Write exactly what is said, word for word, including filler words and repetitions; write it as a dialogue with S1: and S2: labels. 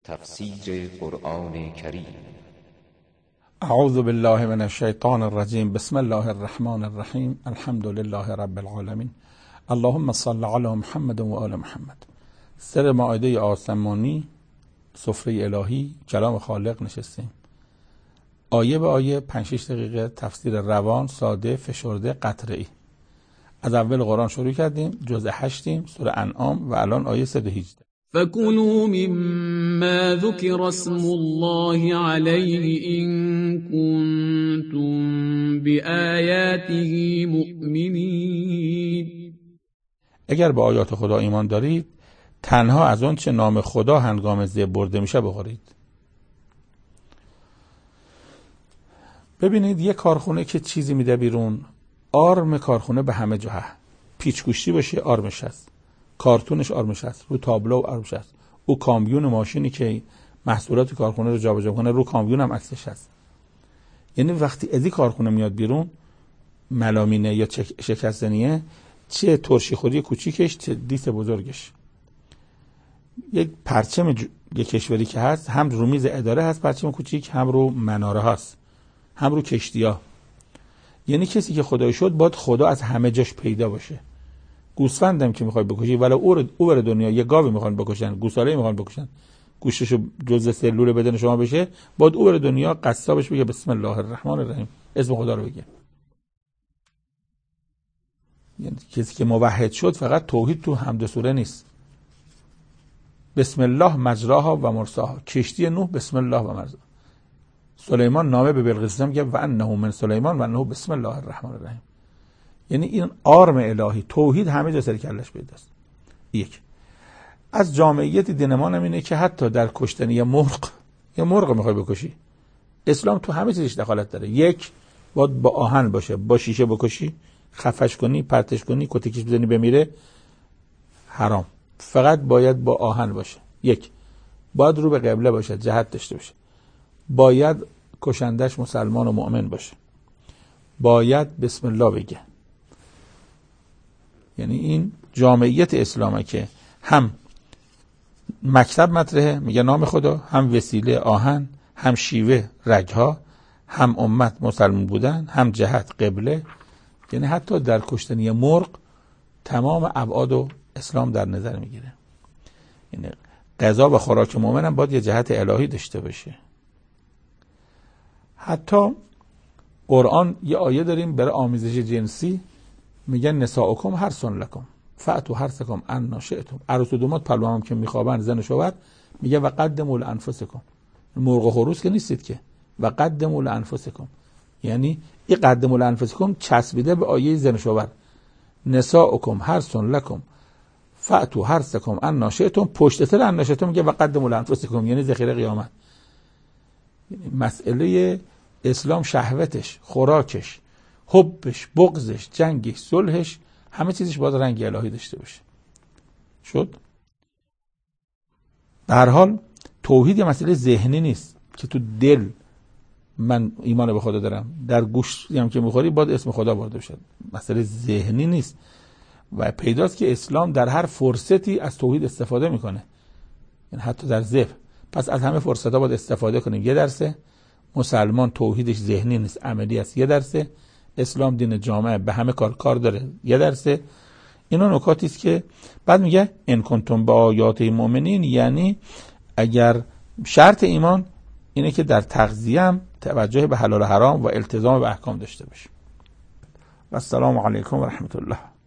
S1: تفسیر قرآن کریم.
S2: اعوذ بالله من الشیطان الرجیم. بسم الله الرحمن الرحیم. الحمد لله رب العالمین. اللهم صل علی محمد و آل محمد. سر مائده آسمانی، سفره الهی، کلام خالق نشستیم. آیه به آیه پنج شش دقیقه تفسیر روان، ساده، فشرده، قطره‌ای. از اول قرآن شروع کردیم، جزء هشتیم، سوره انعام و الان آیه صد و هجده.
S3: فَكُلُوا مِمَّا ذُكِرَ اسْمُ اللَّهِ عَلَيْهِ إِن كُنتُم بِآيَاتِهِ مُؤْمِنِينَ.
S2: اگر به آیات خدا ایمان دارید، تنها از آن چه نام خدا هنگام ذبح برده میشه بخورید. ببینید یه کارخونه که چیزی میده بیرون، آرم کارخونه به همه جا هست. پیچ‌گوشتی باشه آرمش هست، کارتونش آرمش هست، رو تابلو آرمش هست، او کامیون ماشینی که محصولات کارخونه رو جابجا کنه رو کامیون هم عکسش هست. یعنی وقتی از این کارخونه میاد بیرون، ملامینه یا شکستنیه، چه ترشی خودی کوچیکش چه دیس بزرگش، یک پرچم ج... یک کشوری که هست، هم رو میز اداره هست پرچم کوچیک، هم رو مناره هست، هم رو کشتی‌ها. یعنی کسی که خدای شد باید خدا از همه جاش پیدا باشه. گوسفندم که میخوای بکشی ولی او او بر دنیا یه گاوی میخوان بکشن، گوساله میخوان بکشن، گوشتشو جزء سلول بدن شما بشه، باید او بر دنیا قصابش بگه بسم الله الرحمن الرحیم، اسم خدا رو بگه. یعنی کسی که موحد شد فقط توحید تو حمد سوره نیست. بسم الله مجراها و مرساها. کشتی نوح بسم الله و مرساها. سلیمان نامه به بلقیس میگه و انه من سلیمان و انه بسم الله الرحمن الرحیم. یعنی این آرم الهی توحید همه جا سر کلش پیداست. یک از جامعیت دین ما اینه که حتی در کشتن یه مرغ، یه مرغ میخوای بکشی، اسلام تو همه چیزش دخالت داره. یک باید با آهن باشه، با شیشه بکشی، خفش کنی، پرتش کنی، کتکش بزنی بمیره، حرام. فقط باید با آهن باشه. یک باید رو به قبله باشه، جهت داشته باشه. باید کشندش مسلمان و مؤمن باشه. باید بسم الله بگه. یعنی این جامعیت اسلامه که هم مکتب مطرحه میگه نام خدا، هم وسیله آهن، هم شیوه رگها، هم امت مسلمان بودن، هم جهت قبله. یعنی حتی در کشتنی مرغ تمام ابعاد و اسلام در نظر میگیره. یعنی غذا و خوراک مؤمن هم باید یه جهت الهی داشته باشه. حتی قرآن یه آیه داریم برای آمیزش جنسی، میگن نساؤکم حرث لکم فأتوا حرثکم انا شئتم. عروس و داماد پلو هم که میخوابن زن و شوهر، میگه و قدموا لانفسکم. مرغ و خروس که نیستید که، و قدموا لانفسکم. یعنی این قدموا لانفسکم چسبیده به آیه زن و شوهر. نساؤکم حرث لکم فأتوا حرثکم انا شئتم، پشت سر انا شئتم میگه و قدموا لانفسکم، یعنی ذخیره قیامت. یعنی مسئله اسلام شهوتش، خوراکش، حبش، بغضش، جنگش، صلحش، همه چیزش باید رنگ الهی داشته باشه. شد؟ به هر حال توحید یه مسئله ذهنی نیست که تو دل من ایمان به خدا دارم، در گوش هم که میخوری باید اسم خدا وارد بشه. مسئله ذهنی نیست و پیداست که اسلام در هر فرصتی از توحید استفاده میکنه، یعنی حتی در ذبح. پس از همه فرصت‌ها باید استفاده کنیم. یه درسه مسلمان توحیدش ذهنی نیست، عملی است. یه درسه اسلام دین جامعه به همه کار کار داره. یه درسه اینا نکاتی است که بعد میگه ان کنتم با آیات مؤمنین، یعنی اگر شرط ایمان اینه که در تغذیه هم توجه به حلال و حرام و التزام به احکام داشته باشیم. و السلام علیکم و رحمت الله.